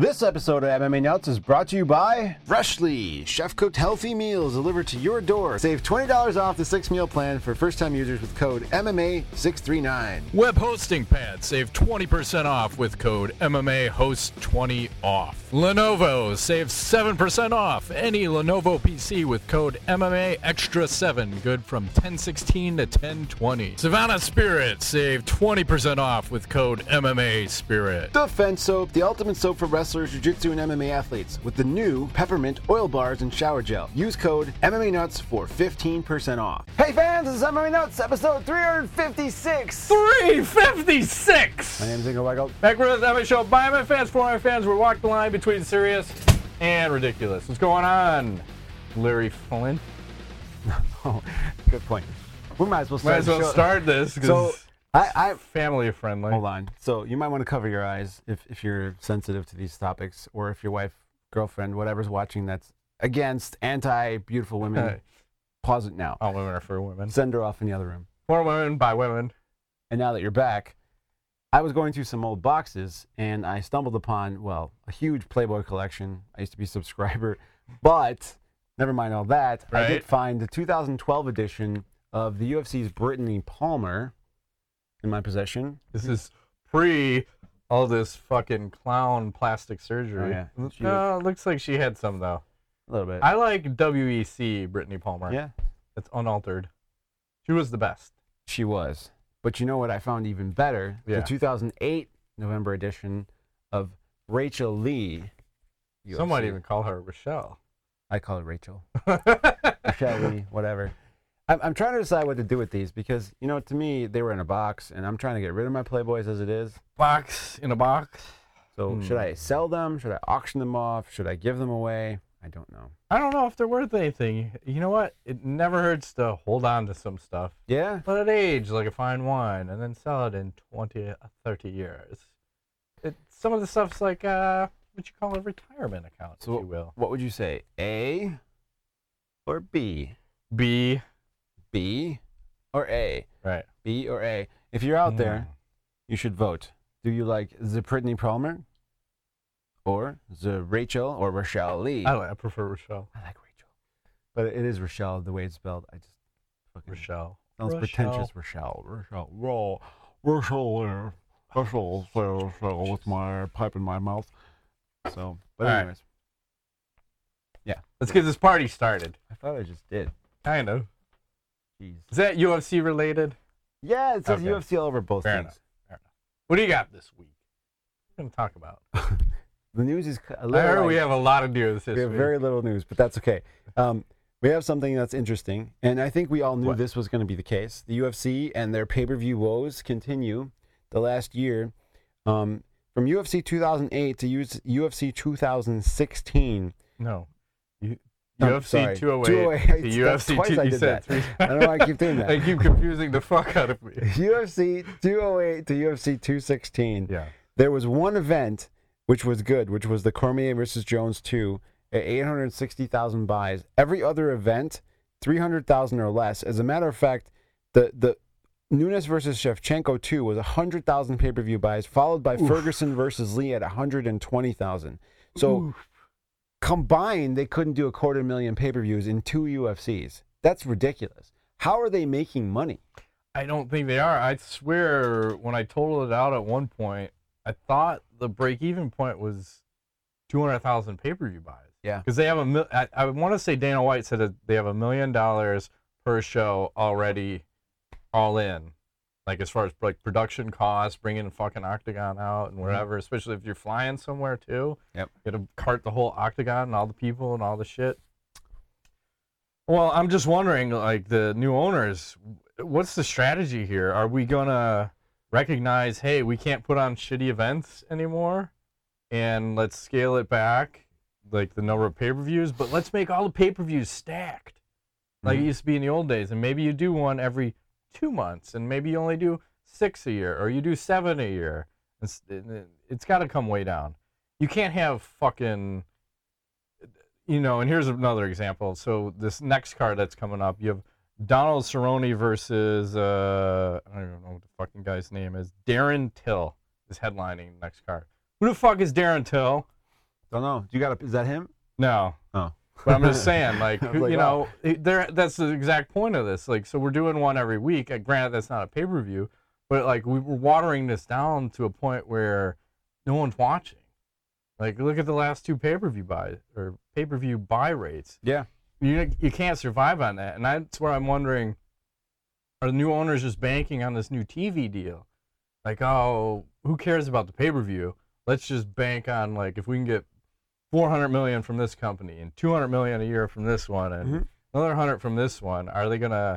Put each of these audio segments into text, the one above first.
This episode of MMA Nuts is brought to you by Freshly, chef-cooked healthy meals delivered to your door. Save $20 off the 6-meal plan for first-time users with code MMA639. Web hosting pad, save 20% off with code MMAHost20OFF. Lenovo, save 7% off any Lenovo PC with code MMAExtra7, good from 1016 to 1020. Savannah Spirit, save 20% off with code MMASpirit. Defense Soap, the ultimate soap for wrestlers, jiu-jitsu, and MMA athletes with the new peppermint oil bars and shower gel. Use code MMA Nuts for 15% off. Hey fans, this is MMA Nuts, episode 356. 356! My name is Ingo Weigel. Back with the MMA show by MMA fans, for MMA fans. We're walking the line between serious and ridiculous. What's going on, Larry Flynn? Oh, good point. We might as well start this because So, I family friendly. hold on. So you might want to cover your eyes if you're sensitive to these topics, or if your wife, girlfriend, whatever's watching that's against anti-beautiful women. Hey. Pause it now. All women are for women. Send her off in the other room. For women, by women. And now that you're back, I was going through some old boxes, and I stumbled upon, well, a huge Playboy collection. I used to be a subscriber, but never mind all that. Right. I did find the 2012 edition of the UFC's Brittany Palmer in my possession. This is pre all this fucking clown plastic surgery. Oh, yeah. No, it looks like she had some, though. A little bit. I like WEC Brittany Palmer. Yeah, It's unaltered. She was the best. she was. But you know what I found even better? Yeah. The 2008 November edition of Rachel Lee. Some might UFC. even call her Rochelle. I call her Rachel. Michelle Lee, whatever. I'm trying to decide what to do with these because, you know, to me, they were in a box, and I'm trying to get rid of my Playboys as it is. Box in a box. So should I sell them? Should I auction them off? Should I give them away? I don't know. I don't know if they're worth anything. You know what? It never hurts to hold on to some stuff. Yeah? Let it age like a fine wine and then sell it in 20 or 30 years. Some of the stuff's like what you call a retirement account, So if you will. what would you say? A or B? B. B or A? Right. B or A? If you're out there, you should vote. Do you like the Brittany Palmer or the Rachel or Rochelle Lee? I prefer Rochelle. I like Rachel. But it is Rochelle the way it's spelled. I just fucking Rochelle. sounds pretentious. Rochelle. Rochelle with my pipe in my mouth. So, but All right. anyways. Yeah. Let's get this party started. I thought I just did. Kind of. Jeez. Is that UFC related? Yeah, it says Okay. UFC all over both Fair things. enough. Fair enough. What do you got this week? What are we going to talk about? The news is a I little. heard we light. have a lot of news this We have week. very little news, but that's okay. We have something that's interesting, and I think we all knew What? this was going to be the case. The UFC and their pay-per-view woes continue the last year. From UFC 2008 to UFC 2016. No. I'm UFC sorry. 208 to That's UFC twice 2. I You did said that. 3. I don't know why I keep doing that. I keep confusing the fuck out of me. UFC 208 to UFC 216. Yeah. There was one event which was good, which was the Cormier versus Jones 2 at 860,000 buys. Every other event, 300,000 or less. As a matter of fact, the Nunes versus Shevchenko 2 was 100,000 pay-per-view buys, followed by Ferguson versus Lee at 120,000. So combined, they couldn't do 250,000 pay-per-views in 2 UFCs. That's ridiculous. How are they making money? I don't think they are. I swear, when I totaled it out at one point, I thought the break-even point was 200,000 pay-per-view buys. Yeah. Because they have I want to say Dana White said that they have $1 million per show already, all in. Like as far as like production costs, bringing the fucking Octagon out and wherever, especially if you're flying somewhere too. Yep. You got to cart the whole Octagon and all the people and all the shit. Well, I'm just wondering, like the new owners, what's the strategy here? Are we gonna recognize, hey, we can't put on shitty events anymore, and let's scale it back, like the number of pay-per-views, but let's make all the pay-per-views stacked, like it used to be in the old days, and maybe you do one every 2 months, and maybe you only do 6 a year, or you do 7 a year. It's got to come way down. You can't have fucking, you know, and here's another example. So this next card that's coming up, you have Donald Cerrone versus, I don't even know what the fucking guy's name is. Darren Till is headlining the next card. Who the fuck is Darren Till? Don't know. You got? Is that him? No. Oh. But I'm just saying, like, I was like, you wow. know, that's the exact point of this. Like, so we're doing one every week. Granted, that's not a pay-per-view, but like we're watering this down to a point where no one's watching. Like, look at the last two pay-per-view buy rates. Yeah. You can't survive on that, and that's where I'm wondering: are the new owners just banking on this new TV deal? Like, oh, who cares about the pay-per-view? Let's just bank on, like, if we can get 400 million from this company and 200 million a year from this one and another 100 from this one. Are they gonna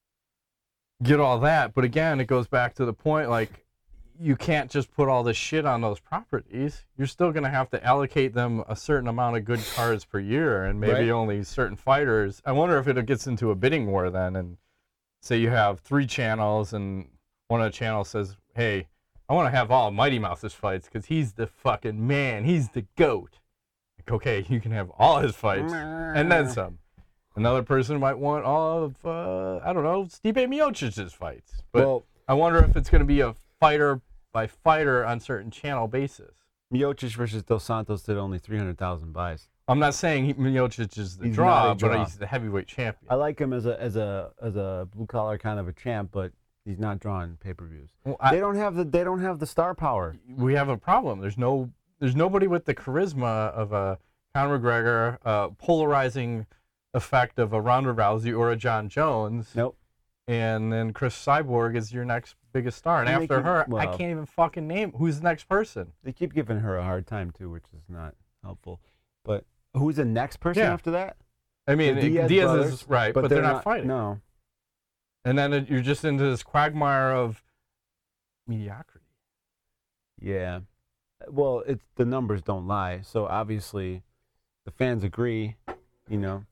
get all that? But again, it goes back to the point, like, you can't just put all this shit on those properties. You're still gonna have to allocate them a certain amount of good cards per year, and maybe only certain fighters. I wonder if it gets into a bidding war then, and say you have 3 channels, and one of the channels says, "Hey, I want to have all Mighty Mouse's fights because he's the fucking man. He's the GOAT." Like, okay, you can have all his fights and then some. Another person might want all of, I don't know, Stipe Miocic's fights. But I wonder if it's going to be a fighter by fighter on certain channel basis. Miocic versus Dos Santos did only 300,000 buys. I'm not saying Miocic is the draw, but he's the heavyweight champion. I like him as a blue collar kind of a champ, but he's not drawing pay-per-views. Well, they don't have the star power. We have a problem. There's nobody with the charisma of a Conor McGregor, polarizing effect of a Ronda Rousey or a John Jones. Nope. And then Chris Cyborg is your next biggest star. And after her, I can't even fucking name who's the next person. They keep giving her a hard time too, which is not helpful. But who's the next person after that? I mean, Diaz is right, but they're not fighting. No. And then you're just into this quagmire of mediocrity. Yeah. Well, it's the numbers don't lie. So obviously, the fans agree. You know,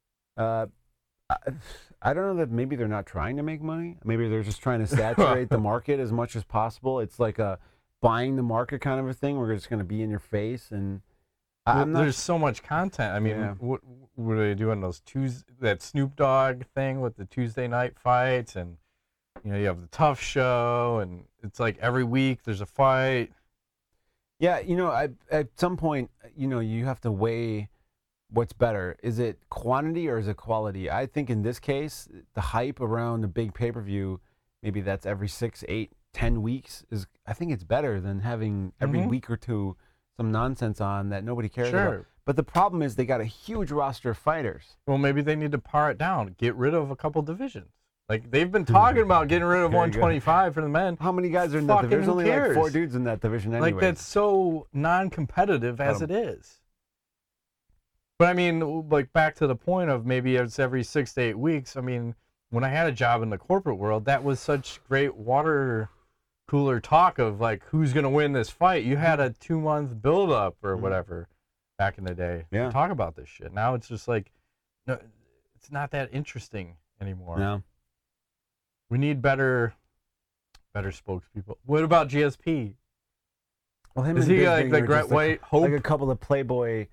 I don't know that maybe they're not trying to make money. Maybe they're just trying to saturate the market as much as possible. It's like a buying the market kind of a thing. We're just going to be in your face, and there's so much content. I mean, what are they doing? That Snoop Dogg thing with the Tuesday night fights, and you know, you have the Tough Show, and it's like every week there's a fight. Yeah, you know, at some point, you know, you have to weigh what's better. Is it quantity or is it quality? I think in this case, the hype around the big pay-per-view, maybe that's every 6, 8, 10 weeks, I think it's better than having every week or two some nonsense on that nobody cares about. But the problem is they got a huge roster of fighters. Well, maybe they need to pare it down, get rid of a couple divisions. Like, they've been talking about getting rid of 125 for the men. How many guys are in that division? There's only like 4 dudes in that division anyway. Like, that's so non-competitive as it is. But, I mean, like, back to the point of maybe it's every 6 to 8 weeks. I mean, when I had a job in the corporate world, that was such great water cooler talk of, like, who's going to win this fight. You had a 2-month build-up or whatever back in the day to talk about this shit. Now it's just like, no, it's not that interesting anymore. No. We need better spokespeople. What about GSP? Well, him is he like the Great White Hope? Like a couple of playground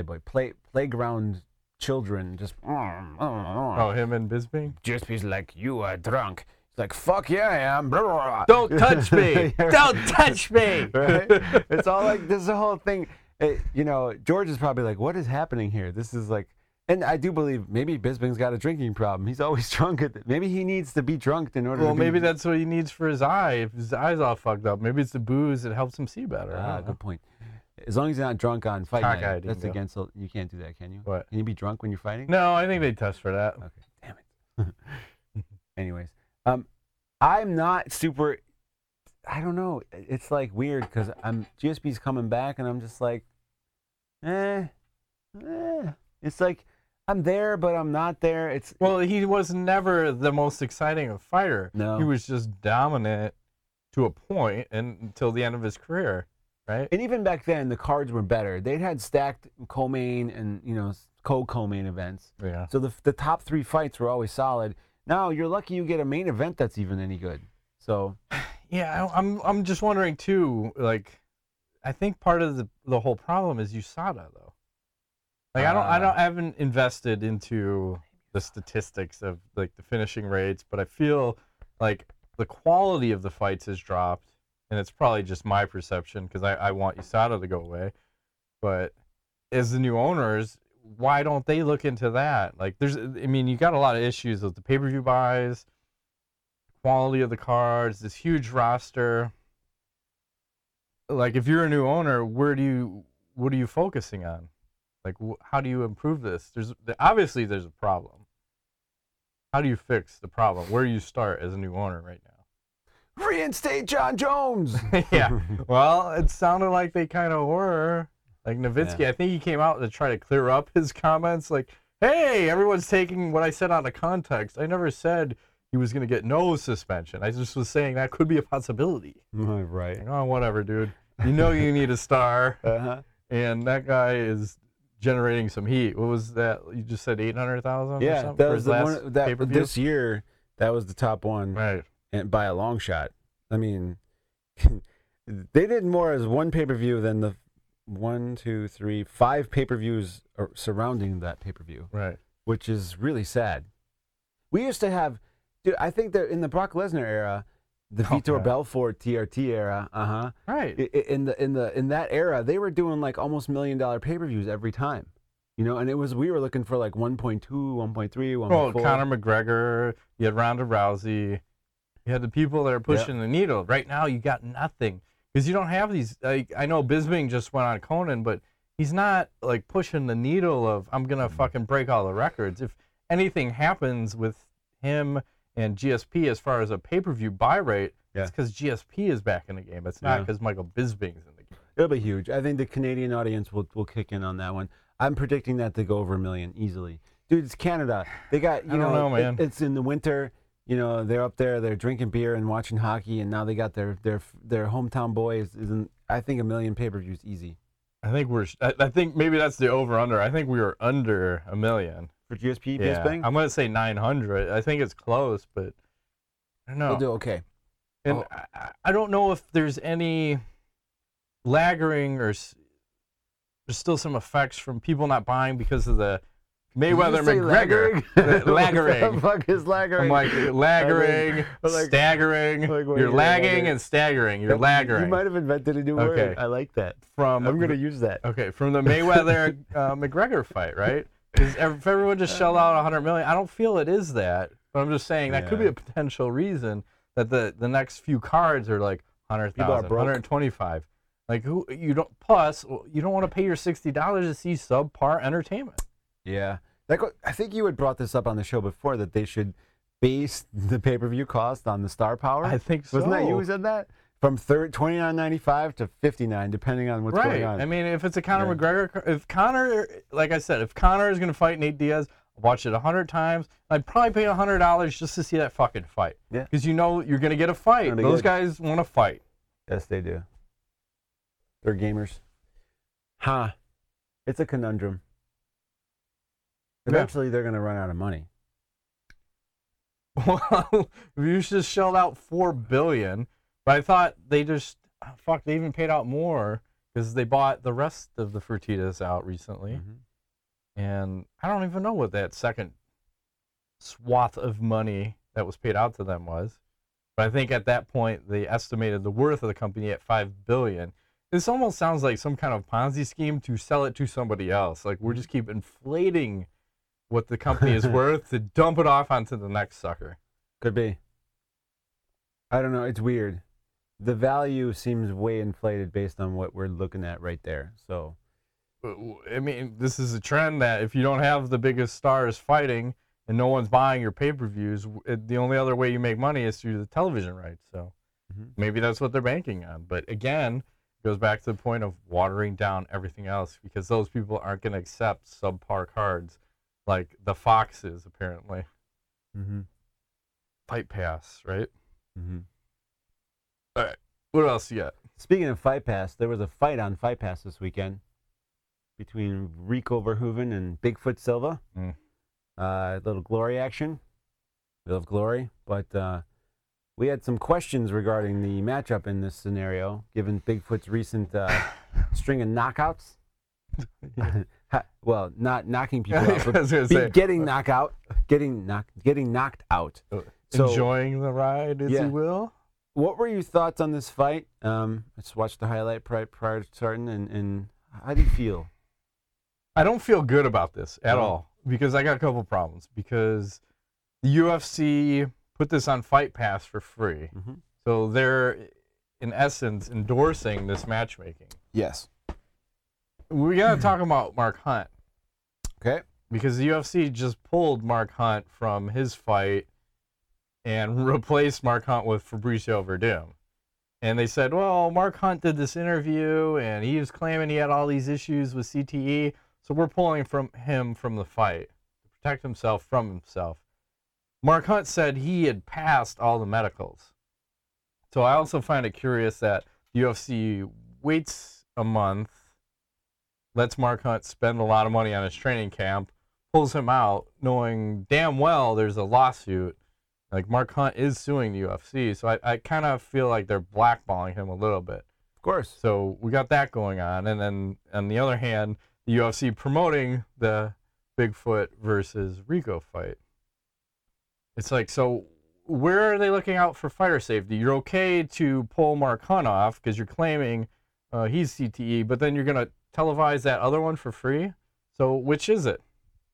children, just. Oh, him and Bisping? GSP's like, you are drunk. He's like, fuck yeah, I am. Blah, blah, blah. Don't touch me. Don't touch me. Right? It's all like, this is the whole thing. You know, George is probably like, what is happening here? This is like. And I do believe maybe Bisping's got a drinking problem. He's always drunk. Maybe he needs to be drunk in order to be... maybe that's what he needs for his eye. If his eye's all fucked up, maybe it's the booze that helps him see better. Good point. As long as he's not drunk on fight night, that's go. against... You can't do that, can you? What? Can you be drunk when you're fighting? No, I think they test for that. Okay, damn it. Anyways, I'm not super... I don't know. It's like weird because GSP's coming back and I'm just like, It's like... I'm there, but I'm not there. Well, he was never the most exciting of fighter. No. He was just dominant to a point until the end of his career, right? And even back then, the cards were better. They'd had stacked co-main and, you know, co-main events. Yeah. So the top 3 fights were always solid. Now, you're lucky you get a main event that's even any good. So. Yeah, I'm just wondering, too, like, I think part of the whole problem is USADA, though. Like, I haven't invested into the statistics of like the finishing rates, but I feel like the quality of the fights has dropped, and it's probably just my perception because I want USADA to go away. But as the new owners, why don't they look into that? Like, you got a lot of issues with the pay-per-view buys, quality of the cards, this huge roster. Like, if you're a new owner, what are you focusing on? Like, how do you improve this? Obviously there's a problem. How do you fix the problem? Where do you start as a new owner right now? Reinstate John Jones. Yeah. Well, it sounded like they kind of were. Like Nowitzki, I think he came out to try to clear up his comments. Like, hey, everyone's taking what I said out of context. I never said he was going to get no suspension. I just was saying that could be a possibility. Right. Like, oh, whatever, dude. You know you need a star. Uh-huh. And that guy is generating some heat. What was that? You just said 800,000 or something? That was the one this year. That was the top one. Right. And by a long shot. I mean, they did more as one pay-per-view than the 5 pay-per-views surrounding that pay-per-view. Right. Which is really sad. We used to have, dude, I think that in the Brock Lesnar era, the Vitor Belfort TRT era, right. In that era, they were doing like almost $1 million pay-per-views every time. You know, and we were looking for like 1.2, 1.3, 1.4. Well, Conor McGregor, you had Ronda Rousey, you had the people that are pushing the needle. Right now, you got nothing. Because you don't have these, like, I know Bisping just went on Conan, but he's not like pushing the needle of, I'm going to fucking break all the records. If anything happens with him and GSP as far as a pay-per-view buy rate, it's because GSP is back in the game. It's not because Michael Bisping's in the game. It'll be huge. I think the Canadian audience will kick in on that one. I'm predicting that to go over 1 million easily. Dude, it's Canada. They got, I don't know, man. It's in the winter. You know, they're up there, they're drinking beer and watching hockey, and now they got their hometown boy is in, I think 1 million pay-per-views easy. I think maybe that's the over-under. I think we were under 1 million. For GSP, yeah. Bisping? I'm going to say 900. I think it's close, but I don't know. We'll do okay. And I don't know if there's any laggering or there's still some effects from people not buying because of the Mayweather McGregor. Laggering. What the fuck is laggering? I'm like, laggering, staggering. You're lagging and staggering. You're laggering. You might have invented a new word. I like that. I'm going to use that. Okay, from the Mayweather McGregor fight, right? Because if everyone just shelled out $100 million, I don't feel it is that. But I'm just saying that could be a potential reason that the next few cards are like 100,000, 125. Like you don't want to pay your $60 to see subpar entertainment. Yeah. I think you had brought this up on the show before that they should base the pay-per-view cost on the star power. I think so. Wasn't that you who said that? From $29.95 to $59, depending on what's going on. I mean, if it's a Conor McGregor, like I said, if Conor is going to fight Nate Diaz, I'll watch it 100 times. I'd probably pay $100 just to see that fucking fight. Yeah. Because you know you're going to get a fight. Those guys want to fight. Yes, they do. They're gamers. It's a conundrum. Eventually, they're going to run out of money. Well, you just shelled out $4 billion, but I thought they just they even paid out more because they bought the rest of the Fertittas out recently, and I don't even know what that second swath of money that was paid out to them was. But I think at that point they estimated the worth of the company at $5 billion. This almost sounds like some kind of Ponzi scheme to sell it to somebody else. Like we're just keep inflating what the company is worth to dump it off onto the next sucker. Could be. I don't know. It's weird. The value seems way inflated based on what we're looking at right there. So, I mean, this is a trend that if you don't have the biggest stars fighting and no one's buying your pay-per-views, the only other way you make money is through the television rights. So maybe that's what they're banking on. But again, it goes back to the point of watering down everything else because those people aren't going to accept subpar cards. Like the Foxes, apparently. Fight Pass, right? All right. What else you got? Speaking of Fight Pass, there was a fight on Fight Pass this weekend between Rico Verhoeven and Bigfoot Silva. A little glory action. We love glory. But we had some questions regarding the matchup in this scenario, given Bigfoot's recent string of knockouts. Well, not knocking people out, but getting knocked out. So, enjoying the ride, as you will. What were your thoughts on this fight? Let's watch the highlight prior to starting, and how do you feel? I don't feel good about this at No. all because I got a couple problems. Because the UFC put this on Fight Pass for free. Mm-hmm. So they're, in essence, endorsing this matchmaking. Yes. We got to talk about Mark Hunt. Okay. Because the UFC just pulled Mark Hunt from his fight and replaced Mark Hunt with Fabricio Verdum. And they said, well, Mark Hunt did this interview, and he was claiming he had all these issues with CTE, so we're pulling him from the fight to protect himself from himself. Mark Hunt said he had passed all the medicals. So I also find it curious that the UFC waits a month, lets Mark Hunt spend a lot of money on his training camp, pulls him out, knowing damn well there's a lawsuit. Like, Mark Hunt is suing the UFC, so I kind of feel like they're blackballing him a little bit. Of course. So we got that going on. And then, on the other hand, the UFC promoting the Bigfoot versus Rico fight. It's like, so where are they looking out for fighter safety? You're okay to pull Mark Hunt off because you're claiming he's CTE, but then you're going to televise that other one for free? So which is it?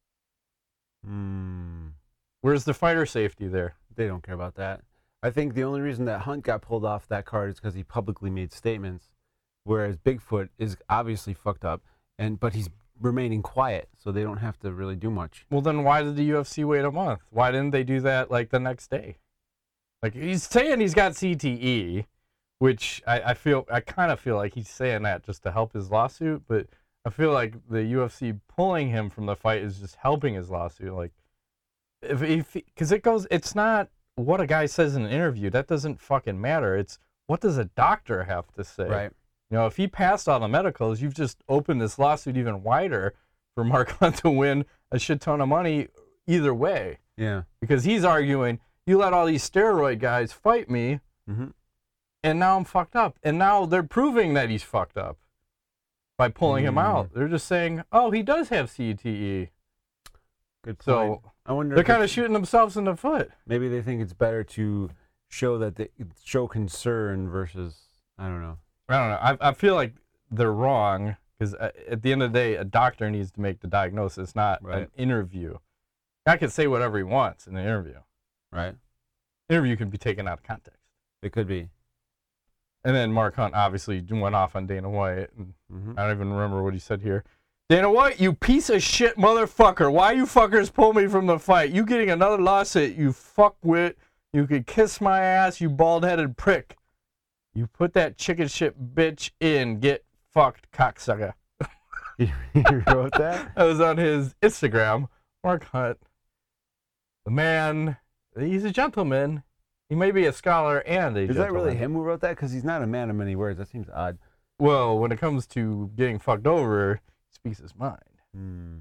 Where's the fighter safety there? They don't care about that. I think the only reason that Hunt got pulled off that card is because he publicly made statements, whereas Bigfoot is obviously fucked up, but he's remaining quiet, so they don't have to really do much. Well, then why did the UFC wait a month? Why didn't they do that like the next day? Like, he's saying he's got CTE, which I kind of feel like he's saying that just to help his lawsuit, but I feel like the UFC pulling him from the fight is just helping his lawsuit. Like, because it's not what a guy says in an interview. That doesn't fucking matter. It's what does a doctor have to say? Right. You know, if he passed all the medicals, you've just opened this lawsuit even wider for Mark Hunt to win a shit ton of money either way. Yeah. Because he's arguing, you let all these steroid guys fight me, and now I'm fucked up. And now they're proving that he's fucked up by pulling him out. They're just saying, oh, he does have CTE. Good point. So I wonder. they're kind of shooting themselves in the foot. Maybe they think it's better to show that they show concern versus I don't know. I don't know. I feel like they're wrong because at the end of the day, a doctor needs to make the diagnosis, not an interview. I can say whatever he wants in an interview. Right. Interview can be taken out of context. It could be. And then Mark Hunt obviously went off on Dana White. And I don't even remember what he said here. Dana White, you piece of shit motherfucker. Why you fuckers pull me from the fight? You getting another lawsuit, you fuckwit. You could kiss my ass, you bald-headed prick. You put that chicken shit bitch in. Get fucked, cocksucker. You wrote that? That was on his Instagram. Mark Hunt. The man, he's a gentleman. He may be a scholar and a gentleman. Is that really him who wrote that? Because he's not a man of many words. That seems odd. Well, when it comes to getting fucked over, he speaks his mind.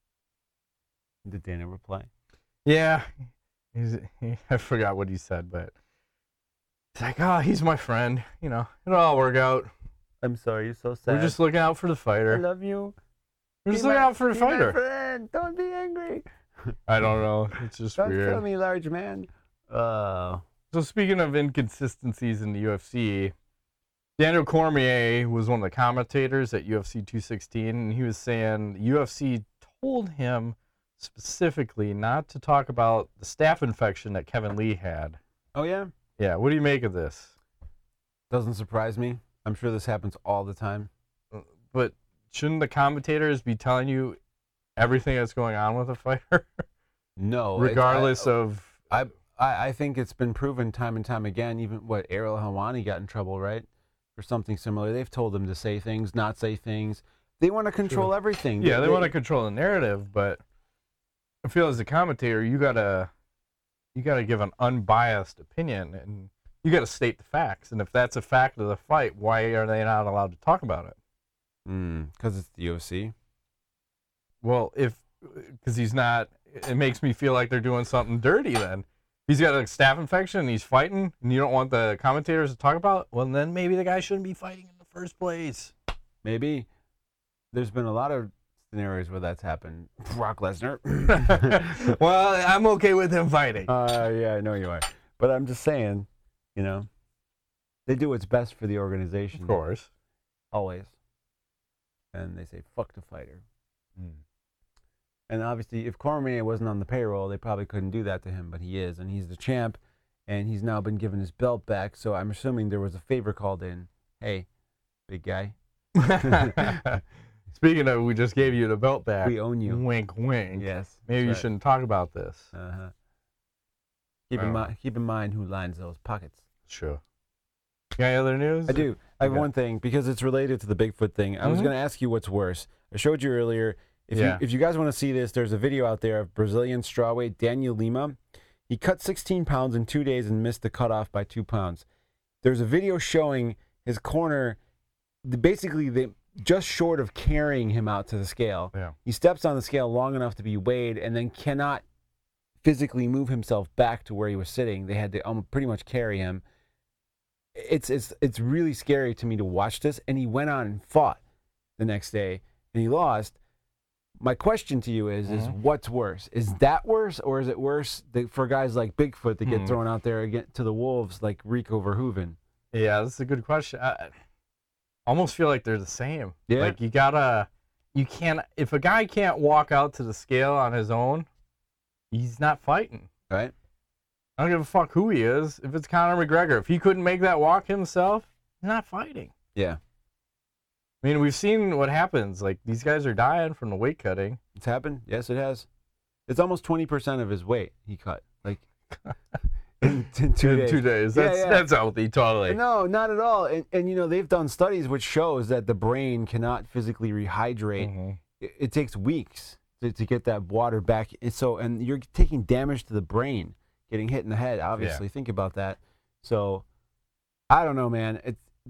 Did Dana reply? Yeah. I forgot what he said, but it's like, oh, he's my friend. You know, it'll all work out. I'm sorry, you're so sad. We're just looking out for the fighter. I love you. We're just looking out for the fighter. My friend. Don't be angry. I don't know. It's just Don't weird. kill me, large man. So speaking of inconsistencies in the UFC, Daniel Cormier was one of the commentators at UFC 216, and he was saying the UFC told him specifically not to talk about the staph infection that Kevin Lee had. Oh, yeah? Yeah, what do you make of this? Doesn't surprise me. I'm sure this happens all the time. But shouldn't the commentators be telling you everything that's going on with a fighter? No. Regardless of... I think it's been proven time and time again, even Ariel Helwani got in trouble, right? For something similar. They've told him to say things, not say things. They want to control everything. Yeah, they want to control the narrative, but I feel as a commentator, you gotta give an unbiased opinion, and you gotta state the facts. And if that's a fact of the fight, why are they not allowed to talk about it? Because it's the UFC. Well, because he's not, it makes me feel like they're doing something dirty then. He's got a staph infection and he's fighting, and you don't want the commentators to talk about it, well, then maybe the guy shouldn't be fighting in the first place. Maybe. There's been a lot of scenarios where that's happened. Brock Lesnar. Well, I'm okay with him fighting. Yeah, I know you are. But I'm just saying, you know, they do what's best for the organization. Of course. Always. And they say, fuck the fighter. And obviously, if Cormier wasn't on the payroll, they probably couldn't do that to him, but he is, and he's the champ, and he's now been given his belt back, so I'm assuming there was a favor called in. Hey, big guy. Speaking of, we just gave you the belt back. We own you. Wink, wink. Yes. Maybe you shouldn't talk about this. Uh-huh. Keep in mind who lines those pockets. Sure. You got any other news? I do. I have one thing, because it's related to the Bigfoot thing. I was going to ask you what's worse. I showed you earlier. If you guys want to see this, there's a video out there of Brazilian strawweight Daniel Lima. He cut 16 pounds in 2 days and missed the cutoff by 2 pounds. There's a video showing his corner, basically just short of carrying him out to the scale. Yeah. He steps on the scale long enough to be weighed and then cannot physically move himself back to where he was sitting. They had to pretty much carry him. It's really scary to me to watch this. And he went on and fought the next day, and he lost. My question to you is what's worse? Is that worse, or is it worse for guys like Bigfoot to get thrown out there again to the wolves like Rico Verhoeven? Yeah, that's a good question. I almost feel like they're the same. Yeah. Like if a guy can't walk out to the scale on his own, he's not fighting. Right. I don't give a fuck who he is. If it's Conor McGregor, if he couldn't make that walk himself, he's not fighting. Yeah. I mean, we've seen what happens. Like, these guys are dying from the weight cutting. It's happened. Yes, it has. It's almost 20% of his weight he cut. Like, in 2 days. 2 days. That's healthy, totally. No, not at all. And they've done studies which shows that the brain cannot physically rehydrate. Mm-hmm. It takes weeks to get that water back. And you're taking damage to the brain, getting hit in the head, obviously. Yeah. Think about that. So, I don't know, man.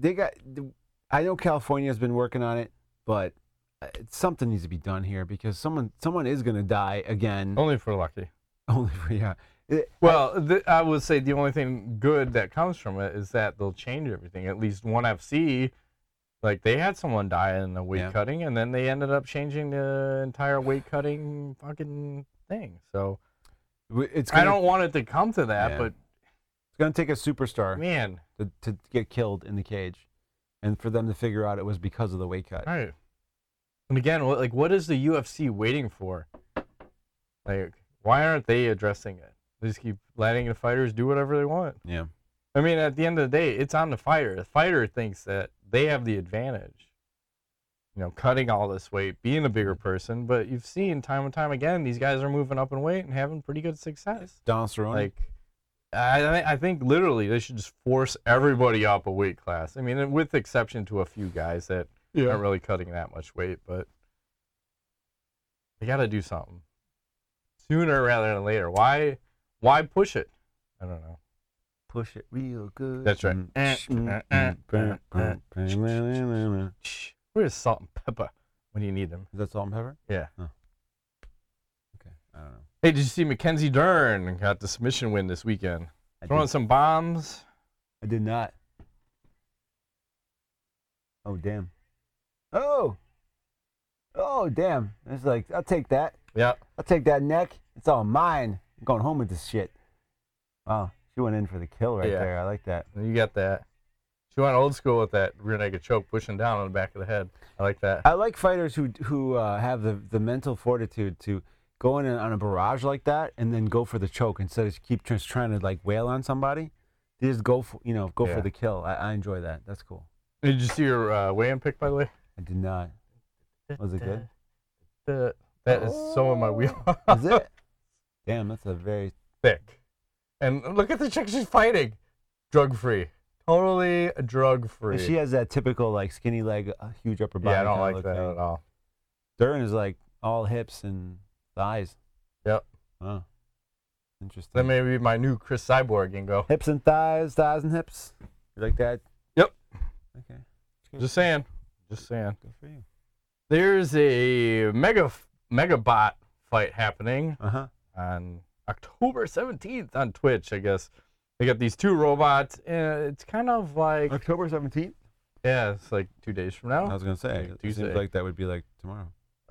I know California has been working on it, but something needs to be done here because someone is going to die again. Only for lucky. Only for, yeah. Well, I would say the only thing good that comes from it is that they'll change everything. At least ONE FC, like, they had someone die in the weight cutting, and then they ended up changing the entire weight cutting fucking thing. So I don't want it to come to that, but it's going to take a superstar, man, to get killed in the cage. And for them to figure out it was because of the weight cut. Right. And again, what is the UFC waiting for? Like, why aren't they addressing it? They just keep letting the fighters do whatever they want. Yeah. I mean, at the end of the day, it's on the fighter. The fighter thinks that they have the advantage. Cutting all this weight, being a bigger person. But you've seen time and time again, these guys are moving up in weight and having pretty good success. Donald Cerrone. Like, I think literally they should just force everybody up a weight class. I mean, with exception to a few guys that aren't really cutting that much weight, but they got to do something sooner rather than later. Why push it? I don't know. Push it real good. That's right. Where's salt and pepper when you need them? Is that salt and pepper? Yeah. Oh. Okay. I don't know. Hey, did you see Mackenzie Dern got the submission win this weekend? Throwing some bombs. I did not. Oh, damn. Oh, damn. It's like, I'll take that. Yeah. I'll take that neck. It's all mine. I'm going home with this shit. Wow. She went in for the kill right there. I like that. You got that. She went old school with that rear naked choke, pushing down on the back of the head. I like that. I like fighters who have the mental fortitude to go in on a barrage like that and then go for the choke instead of keep just trying to like wail on somebody. They just go for for the kill. I enjoy that. That's cool. Did you see your weigh-in pick, by the way? I did not. Was it good? That is so in my wheel. Is it? Damn, that's a very thick. And look at the chick she's fighting. Drug-free. Totally drug-free. And she has that typical like skinny leg, huge upper body. Yeah, I don't like that at all. Dern is like all hips and thighs. Yep. Oh, interesting. That may be my new Chris Cyborg Ingo. Hips and thighs and hips. You like that? Yep. Okay. Just saying. Good for you. There's a Megabot fight happening on October 17th on Twitch, I guess. They got these two robots, and it's kind of like... October 17th? Yeah, it's like 2 days from now. I was going to say, it seems like that would be like tomorrow.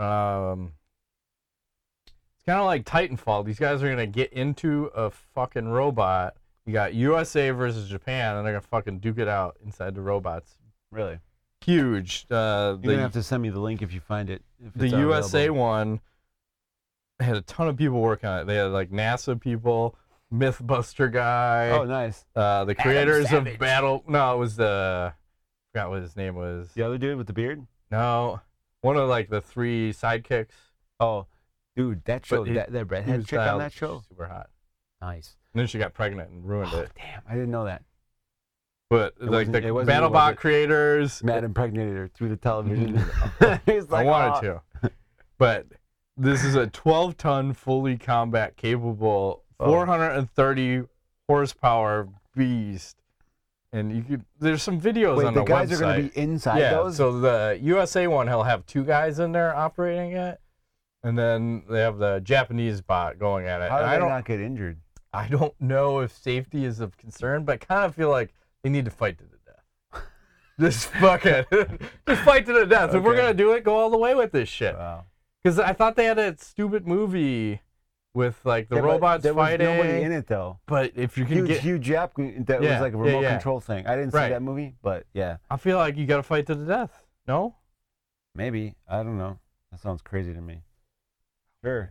It's kind of like Titanfall. These guys are going to get into a fucking robot. You got USA versus Japan, and they're going to fucking duke it out inside the robots. Really? huge. You're gonna have to send me the link if you find it. If The it's USA available. one had a ton of people working on it. They had like NASA people, MythBuster guy. Oh, nice. The creators of Savage. Battle. No, it was the. I forgot what his name was. The other dude with the beard. No, one of like the 3 sidekicks. Oh, dude, that show, that He redhead was chick on dialed that show. super hot. Nice. And then she got pregnant and ruined Oh, it. damn, I didn't know that. But It like wasn't- the it wasn't- was BattleBot it- creators, Matt impregnated her through the television. He's I like, wanted "Oh." to. But this is a 12-ton, fully combat capable, Oh. 430 horsepower beast. And you could. There's some videos Wait, on the the guys website. are going to be inside Yeah, those? so the USA one, he'll have 2 guys in there operating it, and then they have the Japanese bot going at it. How And do I they don't, not get injured? I don't know if safety is of concern, but I kind of feel like they need to fight to the death. Just fuck it. Just fight to the death. If we're Okay. gonna do it, go all the way with this shit. Wow. Because I thought they had that stupid movie with like the Yeah, but robots there was fighting. nobody in it, though. But if you can get, Hugh Jackman, that Yeah, was like a yeah, remote yeah. control thing. I didn't see Right. that movie, but yeah, I feel like you gotta fight to the death. No? maybe. I don't know. That sounds crazy to me. Sure.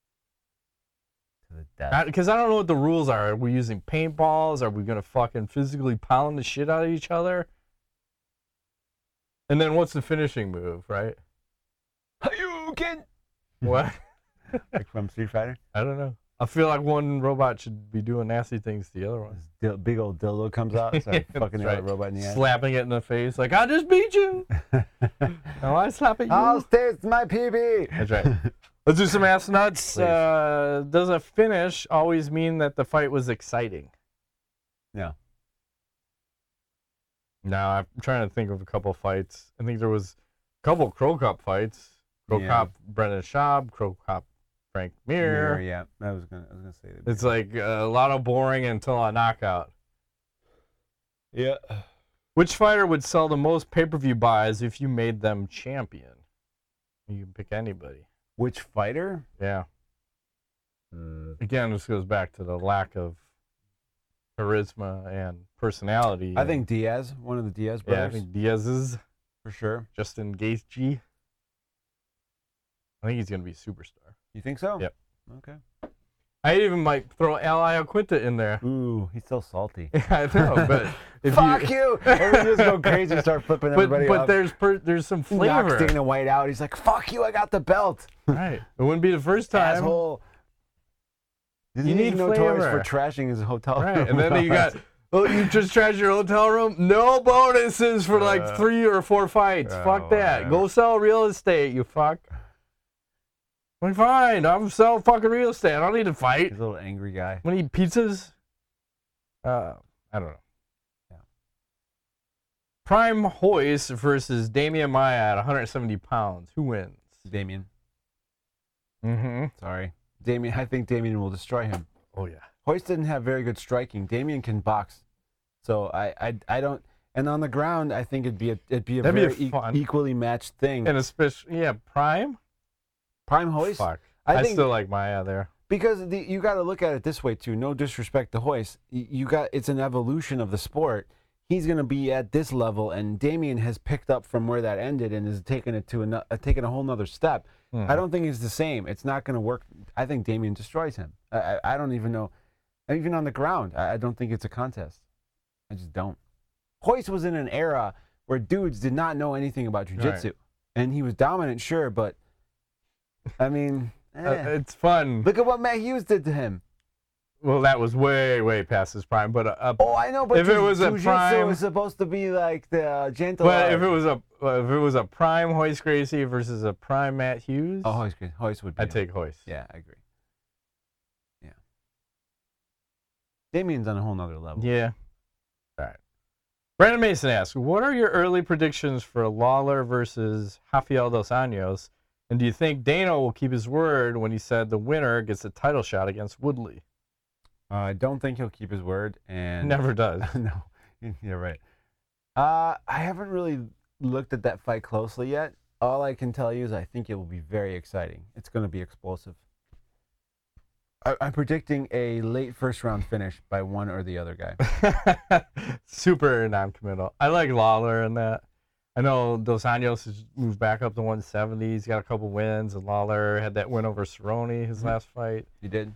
To the death. Because I don't know what the rules are. Are we using paintballs? Are we gonna fucking physically pound the shit out of each other? And then what's the finishing move, right? Hadouken! What? Like from Street Fighter? I don't know. I feel like one robot should be doing nasty things to the other one. This big old dildo comes out, and starts That's fucking the right. other robot in the ass. Slapping it in the face, like, I just beat you. Now I slap at you. I'll taste my PB! That's right. Let's do some ass nuts. Please. Does a finish always mean that the fight was exciting? No. No, I'm trying to think of a couple fights. I think there was a couple Crow Cup fights. Crow Yeah. Cop, Brendan Schaub, Crow Cop, Frank Mir. Yeah, I was gonna say that. It's like a lot of boring until a knockout. yeah. Which fighter would sell the most pay-per-view buys if you made them champion? You can pick anybody. Which fighter? Yeah. Again, this goes back to the lack of charisma and personality. I think Diaz, one of the Diaz Yeah, I brothers, think Diaz's for sure. Justin Gaethje. I think he's gonna be a superstar. You think so? Yep. Okay. I even might throw Al Quinta in there. Ooh, he's so salty. I know, but if Fuck you! Everybody just go crazy and start flipping everybody but up. there's some He knocks flavor. Dana White out. He's like, "Fuck you! I got the belt." Right. It wouldn't be the first time. Asshole. Isn't You he need notorious flavor. for trashing his hotel room? Right. And then you got, oh, you just trashed your hotel room? No bonuses for like 3 or 4 fights. Fuck that. whatever. Go sell real estate, you fuck. I'm fine. I'm selling fucking real estate. I don't need to fight. He's a little angry guy. Want to eat pizzas? I don't know. Yeah. Prime Hoist versus Damian Maya at 170 pounds. Who wins? Damien. Mm-hmm. Sorry. Damien. I think Damien will destroy him. Oh, yeah. Hoist didn't have very good striking. Damien can box. So I don't. And on the ground, I think it'd be a That'd be very fun. equally matched thing. And especially, yeah, Prime? Prime Hoist. Fuck. I I think still like Maya there. because you got to look at it this way too. No disrespect to Hoist, it's an evolution of the sport. He's going to be at this level, and Damien has picked up from where that ended and is taking it to taking a whole nother step. I don't think it's the same. It's not going to work. I think Damien destroys him. I don't even know. Even on the ground, I don't think it's a contest. I just don't. Hoist was in an era where dudes did not know anything about jiu-jitsu. Right. And he was dominant, sure, but I mean, It's fun. look at what Matt Hughes did to him. Well, that was way, way past his prime. But Oh, I know, but If it was a jiu-jitsu prime- is supposed to be like the gentle. but if it was a prime Hoist Gracie versus a prime Matt Hughes, oh, Hoist would be. I'd take Hoist. Yeah, I agree. Yeah. Damien's on a whole nother level. Yeah. All right. Brandon Mason asks, what are your early predictions for Lawler versus Rafael dos Anjos? And do you think Dana will keep his word when he said the winner gets a title shot against Woodley? I don't think he'll keep his word, and Never does. no, you're right. I haven't really looked at that fight closely yet. All I can tell you is I think it will be very exciting. It's going to be explosive. I'm predicting a late first round finish by one or the other guy. Super non-committal. I like Lawler in that. I know Dos Anjos has moved back up to 170. He's got a couple wins, and Lawler had that win over Cerrone his last fight. You did?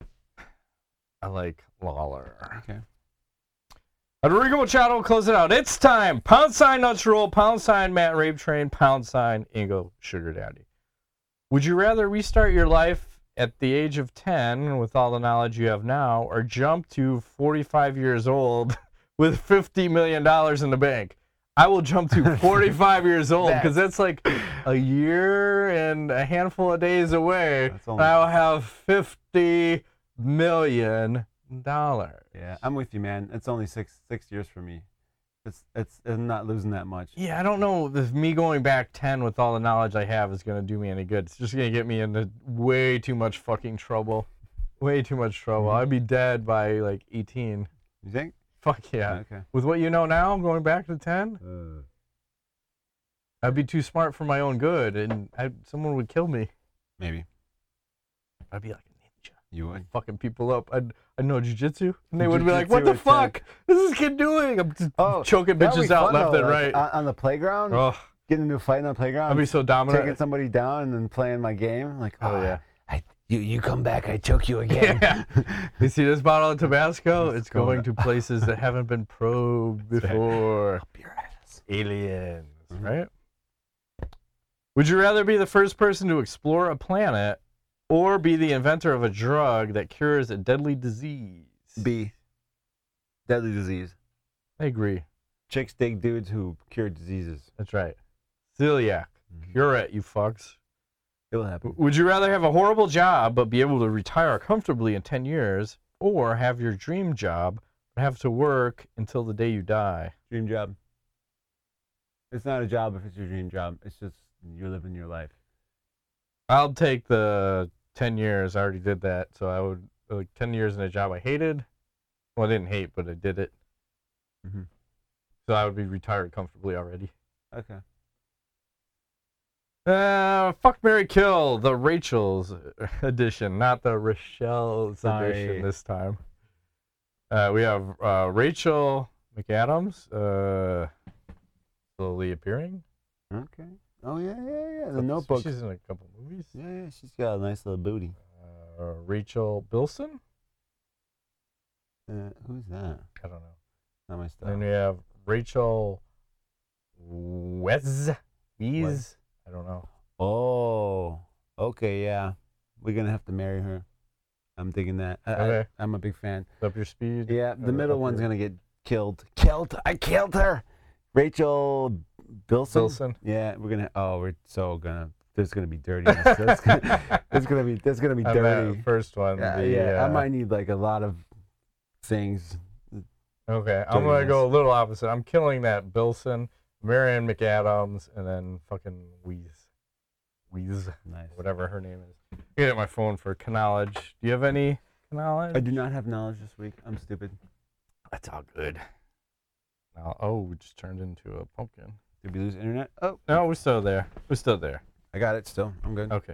I like Lawler. Okay. Rodrigo Machado, close it out. It's time. Pound sign Nuts Roll, pound sign Matt Rape Train, pound sign Ingo Sugar Daddy. Would you rather restart your life at the age of 10 with all the knowledge you have now, or jump to 45 years old with $50 million in the bank? I will jump to 45 years old because that's like a year and a handful of days away. I'll have $50 million. Yeah, I'm with you, man. It's only six years for me. It's not losing that much. Yeah, I don't know if me going back 10 with all the knowledge I have is going to do me any good. It's just going to get me into way too much fucking trouble. Way too much trouble. I'd be dead by like 18. You think? Fuck yeah. Okay. With what you know now, going back to 10, I'd be too smart for my own good, and someone would kill me. Maybe. I'd be like a ninja. You would? Fucking people up. I'd know jujitsu, and they would be like, what the fuck? What's this kid doing? I'm just choking bitches out left and right. On the playground? Oh. Getting into a fight on the playground? I'd be so dominant. Taking somebody down and then playing my game? Like, oh yeah. You come back, I choke you again. Yeah. You see this bottle of Tabasco? It's going to places that haven't been probed before. Up your ass. Aliens, right? Would you rather be the first person to explore a planet or be the inventor of a drug that cures a deadly disease? B. Deadly disease. I agree. Chicks dig dudes who cure diseases. That's right. Celiac. Cure it, you fucks. It will happen. Would you rather have a horrible job but be able to retire comfortably in 10 years, or have your dream job but have to work until the day you die? Dream job. It's not a job if it's your dream job. It's just you're living your life. I'll take the 10 years. I already did that. So I would, like, 10 years in a job I hated. Well, I didn't hate, but I did it. Mm-hmm. So I would be retired comfortably already. Okay. Fuck, marry, kill, the Rachel's edition, not the Rochelle's edition this time. We have Rachel McAdams slowly appearing. Okay. Oh, yeah. The Notebook. She's in a couple movies. Yeah, she's got a nice little booty. Rachel Bilson? Who's that? I don't know. Not my style. Then we have Rachel Weisz. I don't know. Oh, okay, yeah. We're going to have to marry her. I'm digging that. Okay. I'm a big fan. Up your speed? Yeah, the middle one's going to get killed. I killed her! Rachel Bilson? Yeah, we're so going to, there's going to be dirtiness. There's going to be dirty. That first one. Yeah, I might need like a lot of things. Okay, I'm going to go a little opposite. I'm killing that Bilson, Marianne McAdams, and then fucking Weisz, Nice. Whatever her name is. Get at my phone for knowledge. Do you have any knowledge? I do not have knowledge this week. I'm stupid. That's all good. Now, we just turned into a pumpkin. Did we lose internet? Oh. No, we're still there. I got it still. I'm good. Okay.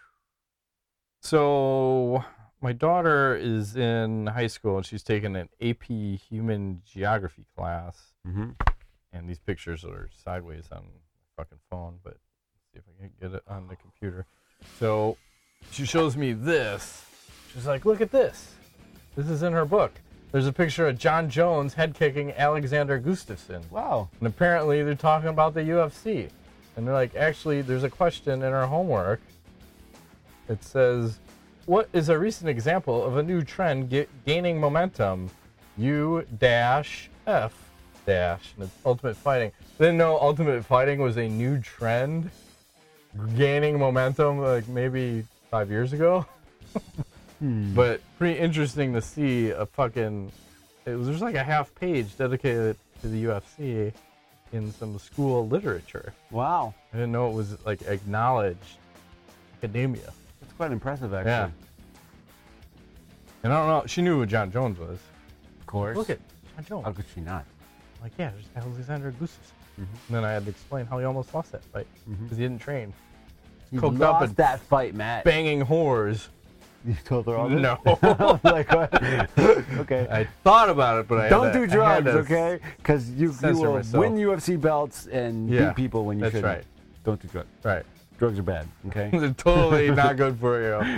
So, my daughter is in high school, and she's taking an AP Human Geography class. Mm-hmm. And these pictures are sideways on my fucking phone, but let's see if I can get it on the computer. So, she shows me this. She's like, look at this. This is in her book. There's a picture of John Jones head-kicking Alexander Gustafsson. Wow. And apparently they're talking about the UFC. And they're like, actually, there's a question in our homework. It says, what is a recent example of a new trend gaining momentum? U-F- and it's Ultimate Fighting. Didn't know Ultimate Fighting was a new trend gaining momentum like maybe 5 years ago. But pretty interesting to see there's like a half page dedicated to the UFC in some school literature. Wow. I didn't know it was like acknowledged academia. That's quite impressive, actually. Yeah. And I don't know, she knew who John Jones was. Of course. Look at John Jones. How could she not? Like, yeah, there's Alexander Gustafsson. And then I had to explain how he almost lost that fight because he didn't train. You Coked lost up and that fight, Matt. banging whores. You told her all this? No. I'm like, what? Okay. I thought about it, but I Don't had to- do I had drugs, to okay? Because you censor will myself. win UFC belts and Yeah, beat people when you that's shouldn't. right. Don't do drugs. Right. Drugs are bad, okay? They're totally not good for you.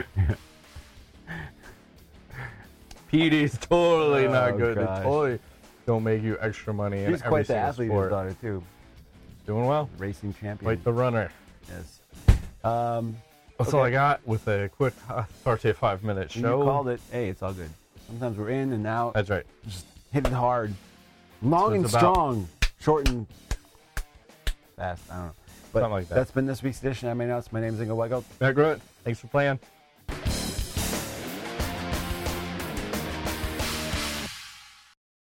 PD's totally not Oh, good. They gosh. totally don't make you extra money in He's every quite the single athlete, his sport. daughter, too. Doing well. Racing champion. Quite the runner. Yes. That's all I got with a quick 35-minute You show. called it. Hey, it's all good. Sometimes we're in and out. That's right. Just hit it hard. Long what and it's about. strong. Short and fast. I don't know. But Something like that. that's been this week's edition. I'm Announce. My name is Ingo Weigelt. Matt Groot, thanks for playing.